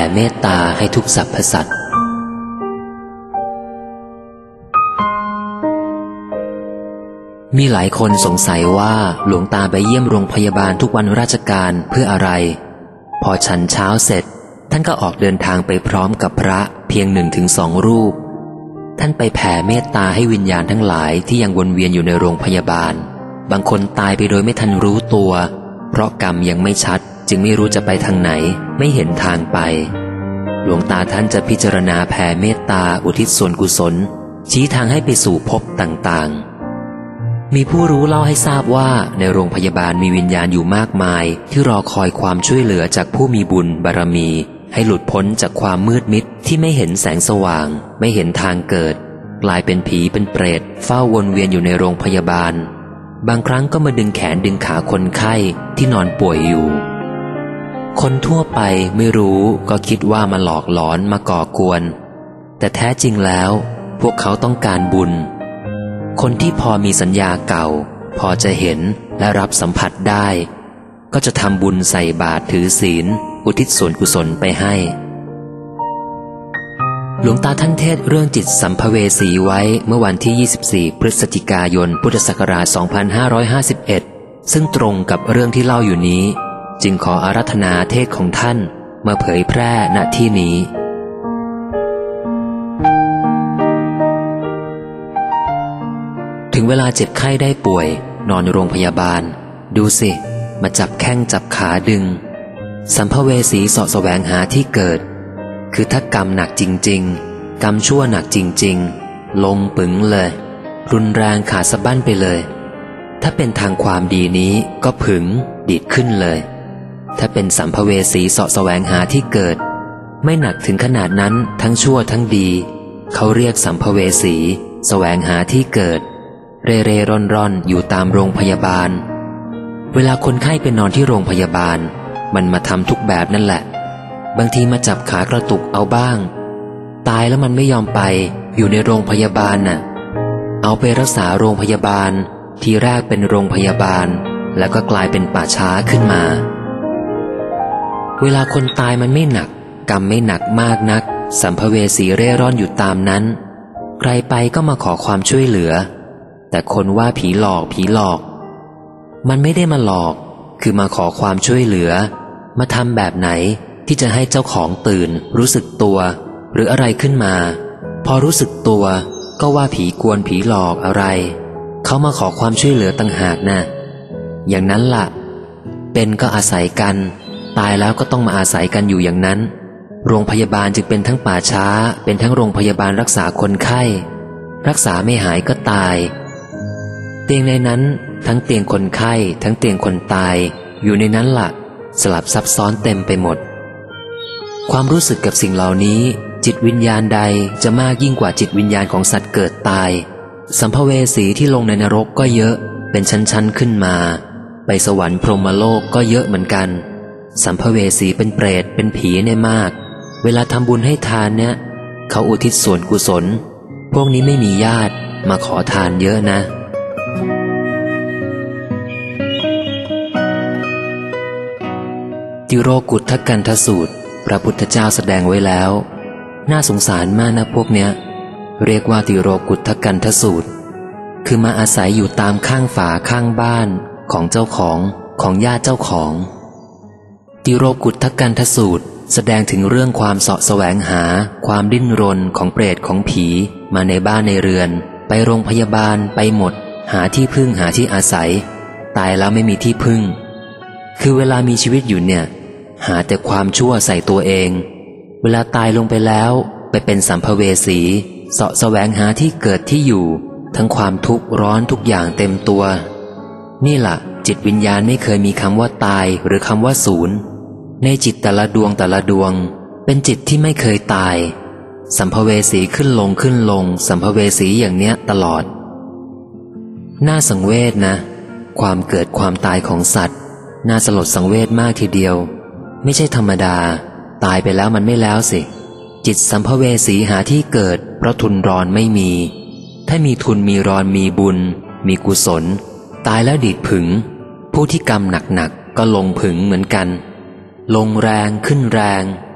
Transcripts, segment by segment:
เมตตาให้ทุกสรรพสัตว์มีหลายคนสงสัยว่าหลวงตาไปเยี่ยมโรงพยาบาลทุกวันราชการเพื่ออะไรพอฉันเช้าเสร็จท่านก็ออกเดินทางไปพร้อมกับพระเพียง1-2 รูปท่านไปแผ่เมตตาให้วิญญาณทั้งหลายที่ยังวนเวียนอยู่ในโรงพยาบาลบางคนตายไปโดยไม่ทันรู้ตัวเพราะกรรมยังไม่ชัดจึงไม่รู้จะไปทางไหนไม่เห็นทางไปหลวงตาท่านจะพิจารณาแผ่เมตตาอุทิศส่วนกุศลชี้ทางให้ไปสู่ภพต่างๆมีผู้รู้เล่าให้ทราบว่าในโรงพยาบาลมีวิญญาณอยู่มากมายที่รอคอยความช่วยเหลือจากผู้มีบุญบารมีให้หลุดพ้นจากความมืดมิดที่ไม่เห็นแสงสว่างไม่เห็นทางเกิดกลายเป็นผีเป็นเปรตเฝ้าวนเวียนอยู่ในโรงพยาบาลบางครั้งก็มาดึงแขนดึงขาคนไข้ที่นอนป่วยอยู่คนทั่วไปไม่รู้ก็คิดว่ามาหลอกหลอนมาก่อกวนแต่แท้จริงแล้วพวกเขาต้องการบุญคนที่พอมีสัญญาเก่าพอจะเห็นและรับสัมผัสได้ก็จะทำบุญใส่บาตรถือศีลอุทิศส่วนกุศลไปให้หลวงตาท่านเทศเรื่องจิตสัมภเวสีไว้เมื่อวันที่24 พฤศจิกายน พุทธศักราช 2551 ซึ่งตรงกับเรื่องที่เล่าอยู่นี้จึงขออาราธนาเทศของท่านมาเผยแพร่ณที่นี้ถึงเวลาเจ็บไข้ได้ป่วยนอนโรงพยาบาลดูสิมาจับแข้งจับขาดึงสัมภเวสีเสาะแสวงหาที่เกิดคือถ้ากรรมหนักจริงๆกรรมชั่วหนักจริงๆลงปึ๋งเลยรุนแรงขาดสะบั้นไปเลยถ้าเป็นทางความดีนี้ก็ผึ่งดีดขึ้นเลยถ้าเป็นสัมภเวสีเสาะแสวงหาที่เกิดไม่หนักถึงขนาดนั้นทั้งชั่วทั้งดีเขาเรียกสัมภเวสีแสวงหาที่เกิดเร่ร่อนอยู่ตามโรงพยาบาลเวลาคนไข้ไปนอนที่โรงพยาบาลมันมาทำทุกแบบนั่นแหละบางทีมาจับขากระตุกเอาบ้างตายแล้วมันไม่ยอมไปอยู่ในโรงพยาบาลน่ะเอาไปรักษาโรงพยาบาลทีแรกเป็นโรงพยาบาลแล้วก็กลายเป็นป่าช้าขึ้นมาเวลาคนตายมันไม่หนักกรรมไม่หนักมากนักสัมภเวสีเร่ร่อนอยู่ตามนั้นใครไปก็มาขอความช่วยเหลือแต่คนว่าผีหลอกมันไม่ได้มาหลอกคือมาขอความช่วยเหลือมาทำแบบไหนที่จะให้เจ้าของตื่นรู้สึกตัวหรืออะไรขึ้นมาพอรู้สึกตัวก็ว่าผีกวนผีหลอกอะไรเขามาขอความช่วยเหลือต่างหากนะอย่างนั้นล่ะเป็นก็อาศัยกันตายแล้วก็ต้องมาอาศัยกันอยู่อย่างนั้นโรงพยาบาลจึงเป็นทั้งป่าช้าเป็นทั้งโรงพยาบาลรักษาคนไข้รักษาไม่หายก็ตายเตียงในนั้นทั้งเตียงคนไข้ทั้งเตียงคนตายอยู่ในนั้นล่ะสลับซับซ้อนเต็มไปหมดความรู้สึกกับสิ่งเหล่านี้จิตวิญญาณใดจะมากยิ่งกว่าจิตวิญญาณของสัตว์เกิดตายสัมภเวสีที่ลงในนรกก็เยอะเป็นชั้นๆขึ้นมาไปสวรรค์พรหมโลกก็เยอะเหมือนกันสัมภเวสีเป็นเปรตเป็นผีเนี่ยมากเวลาทำบุญให้ทานเนี่ยเขาอุทิศส่วนกุศลพวกนี้ไม่มีญาติมาขอทานเยอะนะติโรกุฏทกันทสูตรพระพุทธเจ้าแสดงไว้แล้วน่าสงสารมากนะพวกเนี้ยเรียกว่าติโรกุฏทกันทสูตรคือมาอาศัยอยู่ตามข้างฝาข้างบ้านของเจ้าของญาติเจ้าของติโรกุฏทกันทสูตรแสดงถึงเรื่องความเสาะแสวงหาความดิ้นรนของเปรตของผีมาในบ้านในเรือนไปโรงพยาบาลไปหมดหาที่พึ่งหาที่อาศัยตายแล้วไม่มีที่พึ่งคือเวลามีชีวิตอยู่เนี่ยหาแต่ความชั่วใส่ตัวเองเวลาตายลงไปแล้วไปเป็นสัมภเวสีเสาะแสวงหาที่เกิดที่อยู่ทั้งความทุกข์ร้อนทุกอย่างเต็มตัวนี่ล่ะจิตวิญญาณไม่เคยมีคำว่าตายหรือคำว่าศูนย์ในจิตแต่ละดวงเป็นจิตที่ไม่เคยตายสัมภเวสีขึ้นลงสัมภเวสีอย่างเนี้ยตลอดน่าสังเวชนะความเกิดความตายของสัตว์น่าสลดสังเวชมากทีเดียวไม่ใช่ธรรมดาตายไปแล้วมันไม่แล้วสิจิตสัมภเวสีหาที่เกิดเพราะทุนรอนไม่มีถ้ามีทุนมีรอนมีบุญมีกุศลตายแล้วดีดผึ่งผู้ที่กรรมหนักก็ลงผึ่งเหมือนกันลงแรงขึ้นแรงถ้า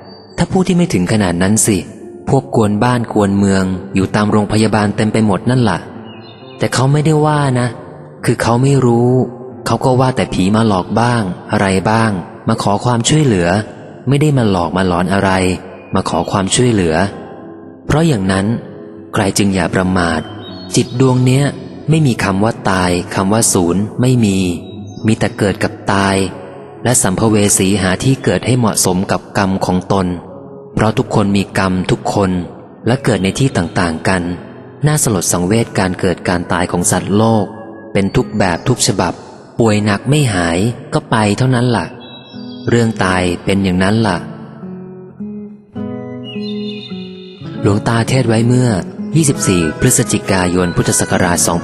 ถ้าผู้ที่ไม่ถึงขนาดนั้นสิพวกกวนบ้านกวนเมืองอยู่ตามโรงพยาบาลเต็มไปหมดนั่นล่ะแต่เขาไม่ได้ว่านะคือเขาไม่รู้เขาก็ว่าแต่ผีมาหลอกบ้างอะไรบ้างมาขอความช่วยเหลือไม่ได้มาหลอกมาหลอนอะไรมาขอความช่วยเหลือเพราะอย่างนั้นใครจึงอย่าประมาทจิตดวงเนี้ยไม่มีคำว่าตายคำว่าศูนย์ไม่มีแต่เกิดกับตายและสัมภเวสีหาที่เกิดให้เหมาะสมกับกรรมของตนเพราะทุกคนมีกรรมทุกคนและเกิดในที่ต่างๆกันน่าสลดสังเวชการเกิดการตายของสัตว์โลกเป็นทุกแบบทุกฉบับป่วยหนักไม่หายก็ไปเท่านั้นล่ะเรื่องตายเป็นอย่างนั้นล่ะหลวงตาเทศไว้เมื่อ24 พฤศจิกายน พุทธศักราช 2551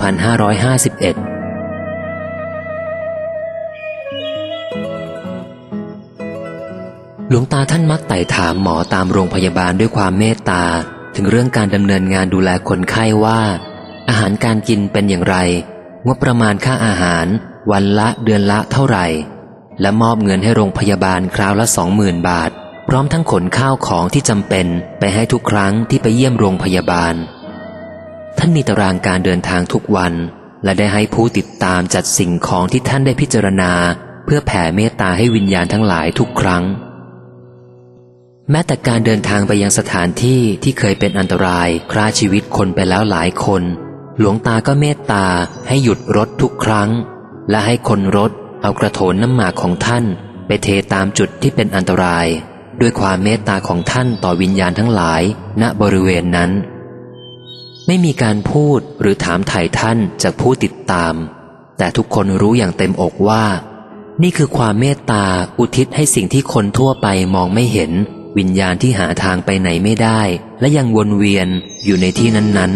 หลวงตาท่านมักไต่ถามหมอตามโรงพยาบาลด้วยความเมตตาถึงเรื่องการดำเนินงานดูแลคนไข้ว่าอาหารการกินเป็นอย่างไรงบประมาณค่าอาหารวันละเดือนละเท่าไหร่และมอบเงินให้โรงพยาบาลคราวละ 20,000 บาทพร้อมทั้งขนข้าวของที่จำเป็นไปให้ทุกครั้งที่ไปเยี่ยมโรงพยาบาลท่านมีตารางการเดินทางทุกวันและได้ให้ผู้ติดตามจัดสิ่งของที่ท่านได้พิจารณาเพื่อแผ่เมตตาให้วิญญาณทั้งหลายทุกครั้งแม้แต่การเดินทางไปยังสถานที่ที่เคยเป็นอันตรายฆ่าชีวิตคนไปแล้วหลายคนหลวงตาก็เมตตาให้หยุดรถทุกครั้งและให้คนรถเอากระโถนน้ำหมากของท่านไปเทตามจุดที่เป็นอันตรายด้วยความเมตตาของท่านต่อวิญญาณทั้งหลายณบริเวณนั้นไม่มีการพูดหรือถามไถ่ท่านจากผู้ติดตามแต่ทุกคนรู้อย่างเต็มอกว่านี่คือความเมตตาอุทิศให้สิ่งที่คนทั่วไปมองไม่เห็นวิญญาณที่หาทางไปไหนไม่ได้และยังวนเวียนอยู่ในที่นั้น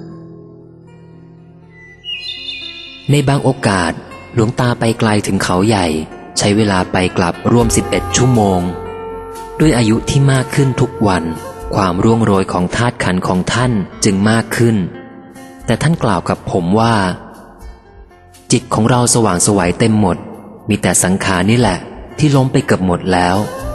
ๆในบางโอกาสหลวงตาไปไกลถึงเขาใหญ่ใช้เวลาไปกลับรวม11 ชั่วโมงด้วยอายุที่มากขึ้นทุกวันความร่วงโรยของธาตุขันธ์ของท่านจึงมากขึ้นแต่ท่านกล่าวกับผมว่าจิตของเราสว่างไสวเต็มหมดมีแต่สังขารนี่แหละที่ล้มไปเกือบหมดแล้ว